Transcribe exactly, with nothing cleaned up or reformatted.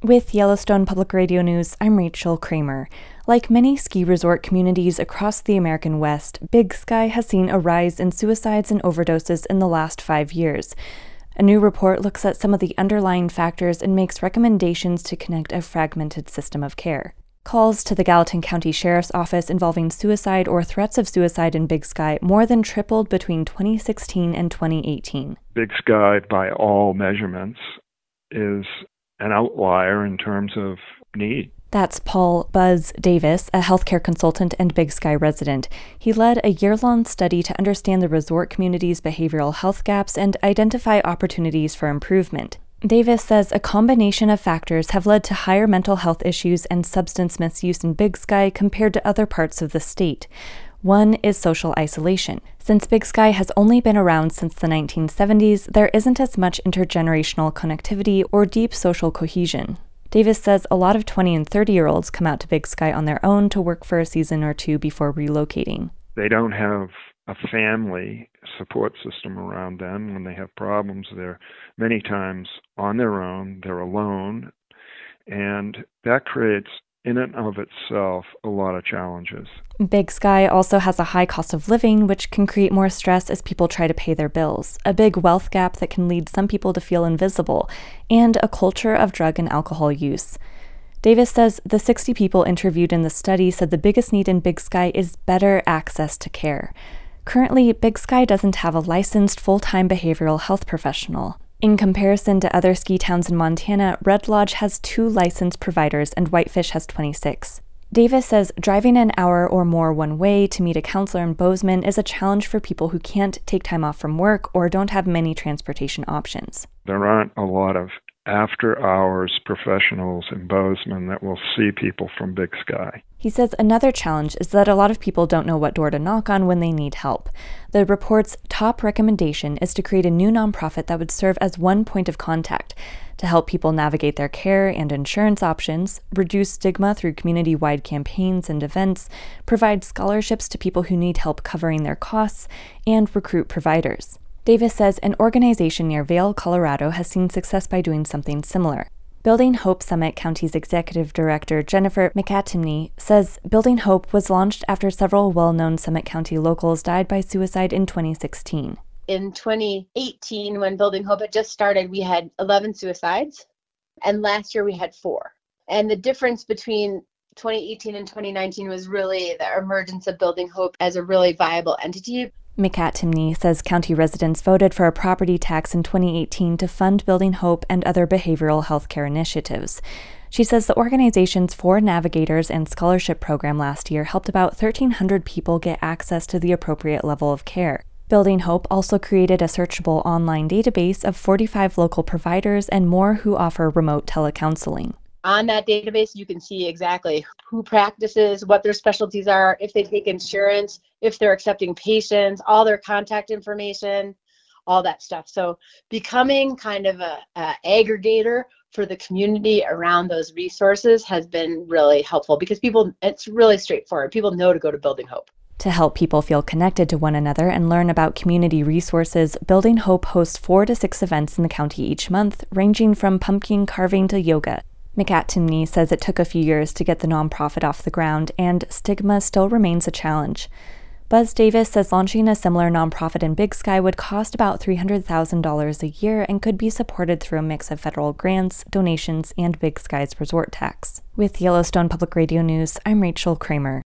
With Yellowstone Public Radio News, I'm Rachel Kramer. Like many ski resort communities across the American West, Big Sky has seen a rise in suicides and overdoses in the last five years. A new report looks at some of the underlying factors and makes recommendations to connect a fragmented system of care. Calls to the Gallatin County Sheriff's Office involving suicide or threats of suicide in Big Sky more than tripled between twenty sixteen and twenty eighteen. Big Sky, by all measurements, is an outlier in terms of need. That's Paul Buzz Davis, a healthcare consultant and Big Sky resident. He led a year-long study to understand the resort community's behavioral health gaps and identify opportunities for improvement. Davis says a combination of factors have led to higher mental health issues and substance misuse in Big Sky compared to other parts of the state. One is social isolation. Since Big Sky has only been around since the nineteen seventies, there isn't as much intergenerational connectivity or deep social cohesion. Davis says a lot of twenty and thirty-year-olds come out to Big Sky on their own to work for a season or two before relocating. They don't have a family support system around them. When they have problems, they're many times on their own, they're alone, and that creates, in and of itself, a lot of challenges. Big Sky also has a high cost of living, which can create more stress as people try to pay their bills, a big wealth gap that can lead some people to feel invisible, and a culture of drug and alcohol use. Davis says the sixty people interviewed in the study said the biggest need in Big Sky is better access to care. Currently, Big Sky doesn't have a licensed full-time behavioral health professional. In comparison to other ski towns in Montana, Red Lodge has two licensed providers and Whitefish has twenty-six. Davis says driving an hour or more one way to meet a counselor in Bozeman is a challenge for people who can't take time off from work or don't have many transportation options. There aren't a lot of after-hours professionals in Bozeman that will see people from Big Sky. He says another challenge is that a lot of people don't know what door to knock on when they need help. The report's top recommendation is to create a new nonprofit that would serve as one point of contact to help people navigate their care and insurance options, reduce stigma through community-wide campaigns and events, provide scholarships to people who need help covering their costs, and recruit providers. Davis says an organization near Vail, Colorado has seen success by doing something similar. Building Hope Summit County's executive director, Jennifer McAtimney, says Building Hope was launched after several well-known Summit County locals died by suicide in twenty sixteen. In twenty eighteen, when Building Hope had just started, we had eleven suicides, and last year we had four. And the difference between twenty eighteen and twenty nineteen was really the emergence of Building Hope as a really viable entity. McAtimney says county residents voted for a property tax in twenty eighteen to fund Building Hope and other behavioral health care initiatives. She says the organization's Four Navigators and Scholarship program last year helped about thirteen hundred people get access to the appropriate level of care. Building Hope also created a searchable online database of forty-five local providers and more who offer remote telecounseling. On that database, you can see exactly who practices, what their specialties are, if they take insurance, if they're accepting patients, all their contact information, all that stuff. So becoming kind of a, a aggregator for the community around those resources has been really helpful because people, it's really straightforward. People know to go to Building Hope. To help people feel connected to one another and learn about community resources, Building Hope hosts four to six events in the county each month, ranging from pumpkin carving to yoga. McAtimney says it took a few years to get the nonprofit off the ground, and stigma still remains a challenge. Buzz Davis says launching a similar nonprofit in Big Sky would cost about three hundred thousand dollars a year and could be supported through a mix of federal grants, donations, and Big Sky's resort tax. With Yellowstone Public Radio News, I'm Rachel Kramer.